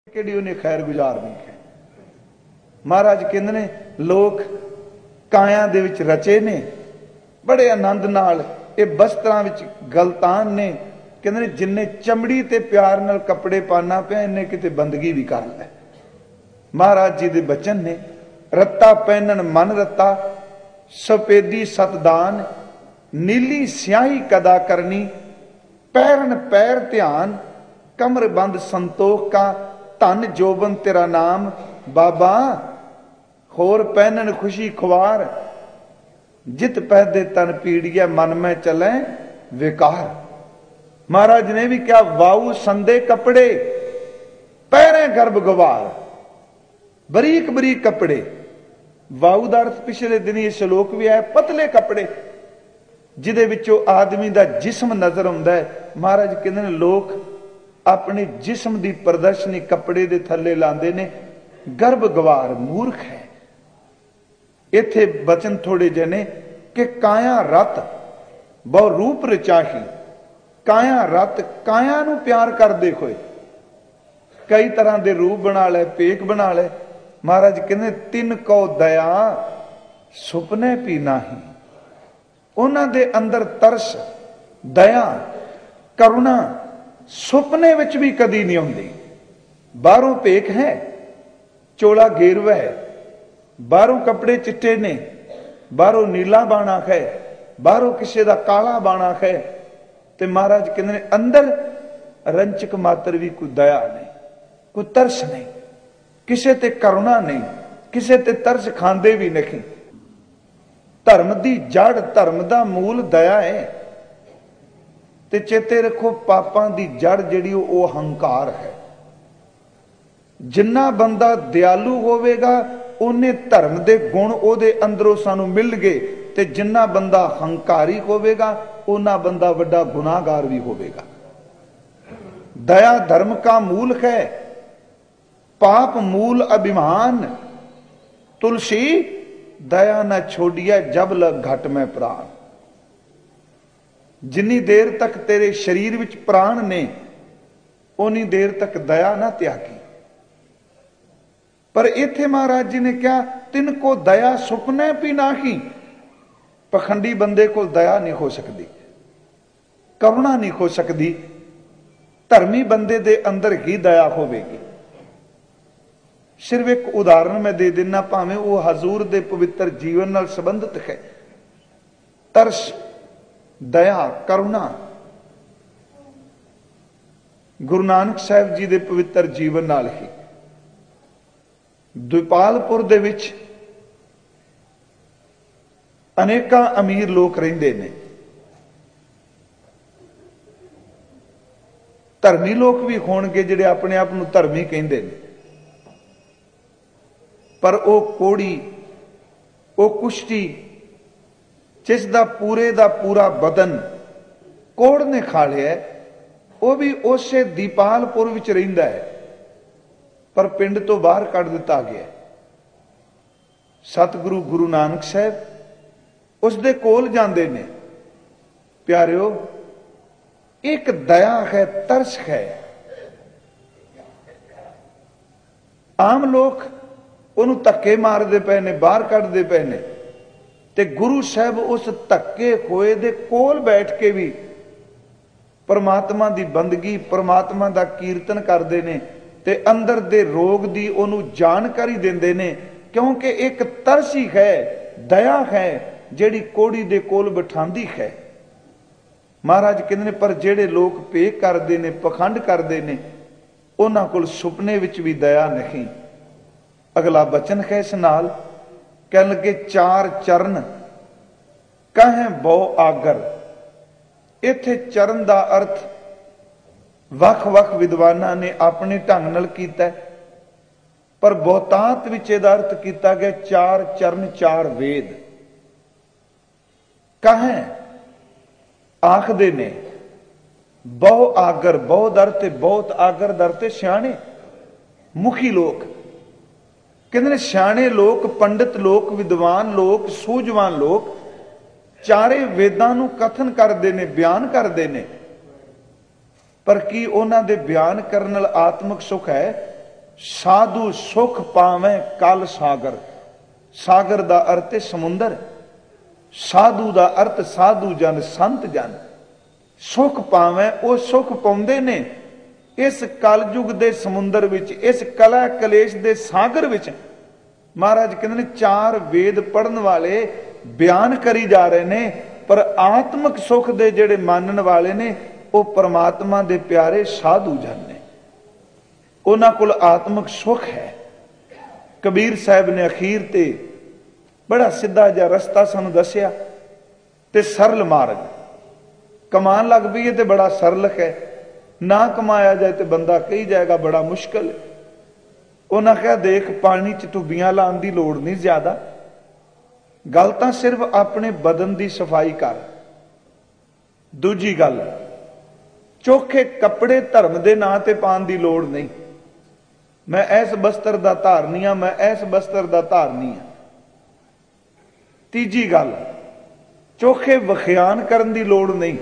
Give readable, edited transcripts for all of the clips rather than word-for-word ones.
ਕਿਹੜੀ ਉਹਨੇ ਖੈਰ ਗੁਜ਼ਾਰਨੀ ਹੈ। ਮਹਾਰਾਜ ਕਹਿੰਦੇ ਨੇ ਲੋਕ ਕਾਇਆ ਦੇ ਵਿੱਚ ਰਚੇ ਨੇ ਬੜੇ ਆਨੰਦ ਨਾਲ। ਇਹ ਬਸਤਰਾਂ ਵਿੱਚ ਗਲਤਾਨ ਨੇ। ਕਹਿੰਦੇ ਨੇ ਜਿੰਨੇ ਚਮੜੀ ਤੇ ਪਿਆਰ ਨਾਲ ਕੱਪੜੇ ਪਾਣਾ ਪਿਆ ਇਹਨੇ ਕਿਤੇ ਬੰਦਗੀ ਵੀ ਕਰ ਲੈ। ਮਹਾਰਾਜ ਜੀ ਦੇ ਬਚਨ ਨੇ ਰੱਤਾ ਪਹਿਨਣ ਮਨ ਰੱਤਾ ਸਫੇਦੀ ਸਤਦਾਨ ਨੀਲੀ ਸਿਆਹੀ ਕਦਾ ਕਰਨੀ ਪੈਰਨ ਪੈਰ ਧਿਆਨ ਕਮਰ ਬੰਦ ਸੰਤੋਖ ਕਾ ਧਨ ਜੋਬਨ ਤੇਰਾ ਨਾਮ ਬਾਬਾ ਹੋਰ ਪਹਿਨਣ ਖੁਸ਼ੀ ਖੁਆਰ ਜਿਤ ਪਹਿਦੇ ਤਨ ਪੀੜੀਐ ਮਨ ਮੈਂ ਚਲੇ ਵਿਕਾਰ। ਮਹਾਰਾਜ ਨੇ ਵੀ ਕਿਹਾ ਵਾਉ ਸੰਦੇ ਕੱਪੜੇ ਪਹਿਰੇ ਗਰਭ ਗਵਾਰ ਬਰੀਕ ਬਰੀਕ ਕੱਪੜੇ। ਵਾਉ ਦਾ ਅਰਥ ਪਿਛਲੇ ਦਿਨੀ ਇਹ ਸ਼ਲੋਕ ਵੀ ਆਇਆ ਪਤਲੇ ਕੱਪੜੇ ਜਿਹਦੇ ਵਿੱਚੋਂ ਆਦਮੀ ਦਾ ਜਿਸਮ ਨਜ਼ਰ ਆਉਂਦਾ ਹੈ। ਮਹਾਰਾਜ ਕਹਿੰਦੇ ਨੇ ਲੋਕ ਆਪਣੇ ਜਿਸਮ ਦੀ ਪ੍ਰਦਰਸ਼ਨੀ ਕੱਪੜੇ ਦੇ ਥੱਲੇ ਲਾਉਂਦੇ ਨੇ। ਗਰਭ ਗਵਾਰ ਮੂਰਖ ਹੈ। ਇੱਥੇ ਬਚਨ ਥੋੜੇ ਜਿਹੇ ਨੇ ਕਿ ਕਾਇਆ ਰਤ ਬਹੁ ਰੂਪ ਰਚਾਹੀ। ਕਾਇਆ ਰਤ ਕਾਇਆ ਨੂੰ ਪਿਆਰ ਕਰਦੇ ਹੋਏ ਕਈ ਤਰ੍ਹਾਂ ਦੇ ਰੂਪ ਬਣਾ ਲੈ ਪੇਕ ਬਣਾ ਲੈ। ਮਹਾਰਾਜ ਕਹਿੰਦੇ ਤਿੰਨ ਕੋ ਦਇਆ ਸੁਪਨੇ ਪੀ ਨਾਹੀ। ਉਹਨਾਂ ਦੇ ਅੰਦਰ ਤਰਸ ਦਇਆ ਕਰੁਣਾ ਸੁਪਨੇ ਵਿੱਚ ਵੀ ਕਦੀ ਨਹੀਂ ਆਉਂਦੀ। ਬਾਹਰੋਂ ਭੇਖ ਹੈ ਚੋਲਾ ਗੇਰਵਾ ਹੈ ਬਾਹਰੋਂ ਕੱਪੜੇ ਚਿੱਟੇ ਨੇ ਬਾਹਰੋਂ ਨੀਲਾ ਬਾਣਾ ਹੈ ਬਾਹਰੋਂ ਕਿਸੇ ਦਾ ਕਾਲਾ ਬਾਣਾ ਹੈ ਤੇ ਮਹਾਰਾਜ ਕਹਿੰਦੇ ਨੇ ਅੰਦਰ ਰੰਚਕ ਮਾਤਰ ਵੀ ਕੋਈ ਦਇਆ ਨਹੀਂ ਕੋਈ ਤਰਸ ਨਹੀਂ ਕਿਸੇ ਤੇ ਕਰੁਣਾ ਨਹੀਂ ਕਿਸੇ ਤੇ ਤਰਸ ਖਾਂਦੇ ਵੀ ਨਹੀਂ। ਧਰਮ ਦੀ ਜੜ ਧਰਮ ਦਾ ਮੂਲ ਦਇਆ ਹੈ ਤੇ ਚੇਤੇ ਰੱਖੋ ਪਾਪਾਂ ਦੀ ਜੜ ਜਿਹੜੀ ਉਹ ਹੰਕਾਰ ਹੈ। ਜਿੰਨਾ ਬੰਦਾ ਦਿਆਲੂ ਹੋਵੇਗਾ ਉਹਨੇ ਧਰਮ ਦੇ ਗੁਣ ਉਹਦੇ ਅੰਦਰੋਂ ਸਾਨੂੰ ਮਿਲ ਗਏ ਤੇ ਜਿੰਨਾ ਬੰਦਾ ਹੰਕਾਰੀ ਹੋਵੇਗਾ ਉਹਨਾਂ ਬੰਦਾ ਵੱਡਾ ਗੁਨਾਹਗਾਰ ਵੀ ਹੋਵੇਗਾ। ਦਇਆ ਧਰਮ ਕਾ ਮੂਲ ਹੈ ਪਾਪ ਮੂਲ ਅਭਿਮਾਨ ਤੁਲसी दया न छोड़िया जब लग घट में प्राण। जिन्नी देर तक तेरे शरीर विच प्राण ने उन्नी देर तक दया ना त्यागी। पर इत्थे महाराज जी ने क्या तिनको दया सुपने भी ना ही। पखंडी बंदे को दया नहीं हो सकती करुणा नहीं हो सकती। धर्मी बंदे दे अंदर ही दया होवेगी। सिर्फ एक उदाहरण मैं दे देना भावें वो हजूर दे पवित्र जीवन नाल संबंधित है। तरस दया करुणा गुरु नानक साहब जी दे पवित्र जीवन नाल ही द्विपालपुर दे विच अनेकां अमीर लोग रहिंदे ने। धर्मी लोग भी होणगे जिहड़े अपने आप नूं धर्मी कहिंदे ने पर वो कोड़ी वो कुश्ती जिसका पूरे दा पूरा बदन कोड़ ने खा लिया वो भी उसे दीपालपुर विच रहिंदा है पर पिंड तो बाहर कढ़ दिता गया। सतगुरु गुरु नानक साहब उसदे कोल जांदे ने। प्यारिओ एक दया है तरस है। आम लोग ਉਹਨੂੰ ਧੱਕੇ ਮਾਰਦੇ ਪਏ ਨੇ ਬਾਹਰ ਕੱਢਦੇ ਪਏ ਨੇ ਤੇ ਗੁਰੂ ਸਾਹਿਬ ਉਸ ਧੱਕੇ ਹੋਏ ਦੇ ਕੋਲ ਬੈਠ ਕੇ ਵੀ ਪਰਮਾਤਮਾ ਦੀ ਬੰਦਗੀ ਪਰਮਾਤਮਾ ਦਾ ਕੀਰਤਨ ਕਰਦੇ ਨੇ ਤੇ ਅੰਦਰ ਦੇ ਰੋਗ ਦੀ ਉਹਨੂੰ ਜਾਣਕਾਰੀ ਦਿੰਦੇ ਨੇ ਕਿਉਂਕਿ ਇੱਕ ਤਰਸੀ ਹੈ ਦਇਆ ਹੈ ਜਿਹੜੀ ਕੋੜੀ ਦੇ ਕੋਲ ਬਿਠਾਉਂਦੀ ਹੈ। ਮਹਾਰਾਜ ਕਹਿੰਦੇ ਨੇ ਪਰ ਜਿਹੜੇ ਲੋਕ ਭੇਖ ਕਰਦੇ ਨੇ ਪਖੰਡ ਕਰਦੇ ਨੇ ਉਹਨਾਂ ਕੋਲ ਸੁਪਨੇ ਵਿੱਚ ਵੀ ਦਇਆ ਨਹੀਂ। अगला बचन है इस नाल कह लगे चार चरण कहें बो आगर। इत्थे चरण का अर्थ वख वख विद्वाना ने अपने ढंग नाल कीता पर बहुतांत विच इहदा अर्थ किया गया चार चरण चार वेद। कहें आखदे ने बहु आगर बहु दर ते बहुत आगर दर ते सियाणे मुखी लोग कहते हैं सियाणे लोग पंडित लोग विद्वान लोग सूझवान लोग चारे वेदां नूं कथन करते ने बयान करते ने पर की उन्हां दे बयान करन नाल आत्मक सुख है साधु सुख पावे कल सागर। सागर का अर्थ है समुंदर, साधु का अर्थ साधु जन संत जन। सुख पावे वो सुख पाउंदे ने इस कलयुग के समुंदर विच, इस कला कलेश के सागर विच। महाराज कहते ने चार वेद पढ़न वाले बयान करी जा रहे ने, पर आत्मक सुख दे जेड़े मानन वाले ने वो परमात्मा दे प्यारे साधु जन ने, उन्हां कोल आत्मक सुख है। कबीर साहब ने अखीर ते बड़ा सीधा जिहा रस्ता सानू दसिया ते सरल मार्ग। कमान लग पईए ते बड़ा सरल है, ना कमाया जाए तो बंदा कही जाएगा बड़ा मुश्किल है। उन्हें कहा देख पानी च टुबियां लाने की लोड़ नहीं ज्यादा, गल तां सिर्फ अपने बदन की सफाई कर। दूजी गल, चोखे कपड़े धर्म के नां ते पाने की लोड़ नहीं। मैं इस बस्तर का धारनी हाँ, मैं इस बस्तर का धारनी हाँ। तीजी गल, चोखे वखियान करने की लोड़ नहीं,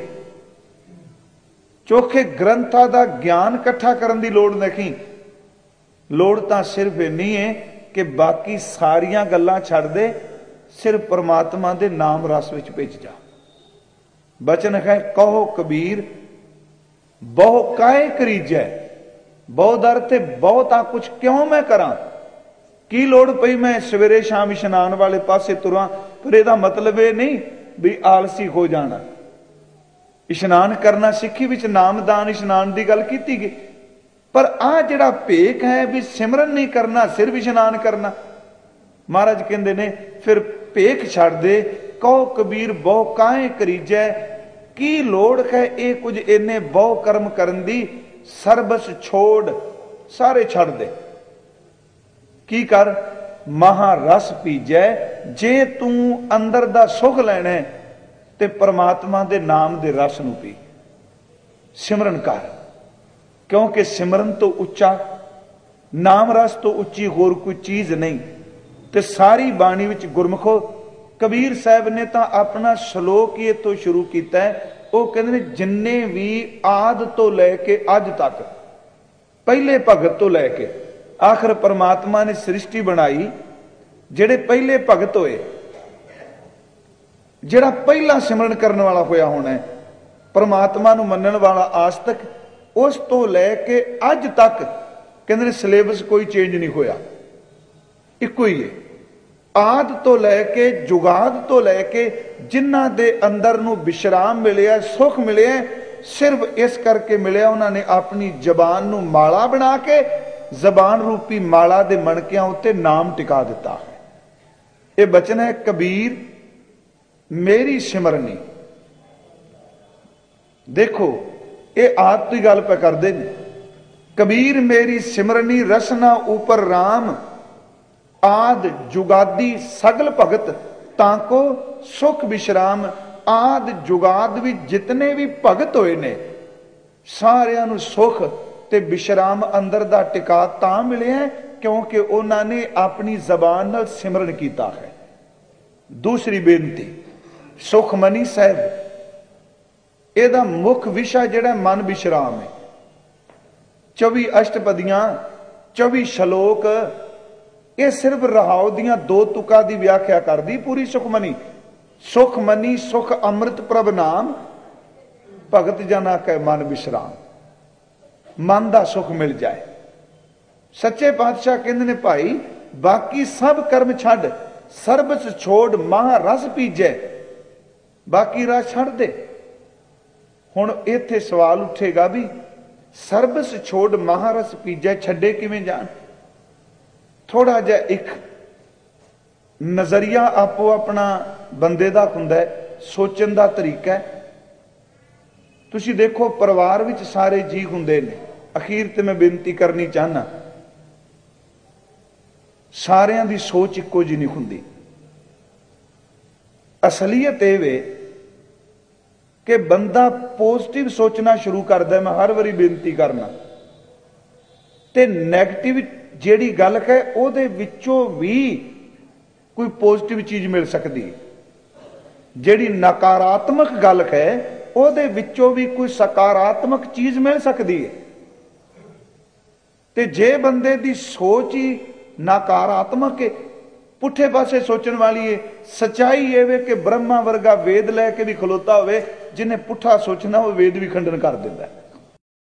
चोखे ग्रंथां का ज्ञान इकट्ठा करने की लोड़ नहीं। लोड़ तां सिर्फ इन्नी है कि बाकी सारियां गल्लां छड्ड दे, सिर्फ परमात्मा दे नाम रस विच भिज जा। बचन है कहो कबीर बहु काहे करीजै। बहुत अर्थ है बहुता कुछ क्यों मैं करा, की लोड़ पई मैं सवेरे शाम इशनान वाले पासे तुरां। पर यदा मतलब ये नहीं भी आलसी हो जाना। इशनान करना सिक्खी विच नामदान इशनान की गल की गई, पर आ जिहड़ा भेख है भी सिमरन नहीं करना, सिर्फ इशनान करना। महाराज कहते ने फिर भेख छड़ दे, कहो कबीर बहु काहे करीजै। की लोड़ है ये कुछ इन्ने बहु कर्म करन दी, सरबस छोड़ सारे छड़ दे। की कर महारस पीजै। जे तू अंदर दा सुख लैना है ते परमात्मा दे नाम दे रस नूं पी, सिमरन कर। क्योंकि सिमरन तो उच्चा, नाम रस तो उच्ची होर कोई चीज नहीं। ते सारी बाणी विच गुरमुखो कबीर साहब ने तो अपना श्लोक ये तो शुरू किया है। वो कहते हैं जिन्ने भी आद तो लैके अज तक, पहले भगत तो लैके आखिर परमात्मा ने सृष्टि बनाई, जेड़े पहले भगत होए, जेड़ा पहला सिमरन करने वाला होया होना है, परमात्मा नूं मनण वाला आस्तिक, उस तो लैके अज तक कहते सिलेबस कोई चेंज नहीं होया, इको ही है। आद तो लैके जुगाद तो लैके जिन्हां दे अंदर नूं विश्राम मिले, सुख मिले, सिर्फ इस करके मिले उन्होंने अपनी जबान नूं माला बना के जबान रूपी माला दे मणकियां उत्ते नाम टिका दिता है। ये बचन है कबीर मेरी सिमरनी। देखो ये आद की गल पे करते हैं, कबीर मेरी सिमरनी रसना ऊपर राम, आद जुगादी सगल भगत ताको सुख विश्राम। आद जुगाद भी जितने भी भगत होए ने सारियां नूं सुख ते विश्राम अंदर दा टिका तां मिले है क्योंकि उन्होंने अपनी जबान नाल सिमरन किया है। दूसरी बेनती सुखमनी साहब, एदा मुख विषय जिहड़ा मन विश्राम है। 24 अष्टपदियां 24 श्लोक ये सिर्फ रहाओ दियां दो तुका दी व्याख्या कर दी पूरी सुखमनी। सुखमनी सुख अमृत प्रभ नाम, भगत जना कै मन विश्राम। मन का सुख मिल जाए। सच्चे पातशाह कहते ने भाई बाकी सब कर्म छड़, सरबस छोड़ महारस पीजै। बाकी रस छड़ दे। हुण इत्थे सवाल उठेगा भी सरबस छोड़ महारस पीजै छड्डे किवें जान। थोड़ा जा एक नजरिया आपो अपना बंदे दा हुंदा है, सोचण दा तरीका है। तुसीं देखो परिवार विच सारे जी हुंदे ने, अखीर ते मैं बेनती करनी चाहना सारियां दी सोच इक्को जी नहीं हुंदी। असलीयत ये वे कि बंदा पॉजिटिव सोचना शुरू करदा है। मैं हर बारी बेनती करना ते नैगेटिव जेड़ी गल है उहदे विचों भी कोई पॉजिटिव चीज मिल सकती है। जेड़ी नकारात्मक गल है उहदे विचों भी कोई सकारात्मक चीज मिल सकती है। ਤੇ ਜੇ ਬੰਦੇ ਦੀ ਸੋਚ ਹੀ ਨਕਾਰਾਤਮਕ ਹੈ, ਪੁੱਠੇ ਪਾਸੇ ਸੋਚਣ ਵਾਲੀ ਹੈ, ਸੱਚਾਈ ਇਹ ਵੇ ਕਿ ਬ੍ਰਹਮਾ ਵਰਗਾ ਵੇਦ ਲੈ ਕੇ ਵੀ ਖਲੋਤਾ ਹੋਵੇ, ਜਿਹਨੇ ਪੁੱਠਾ ਸੋਚਣਾ ਉਹ ਵੇਦ ਵੀ ਖੰਡਨ ਕਰ ਦਿੰਦਾ।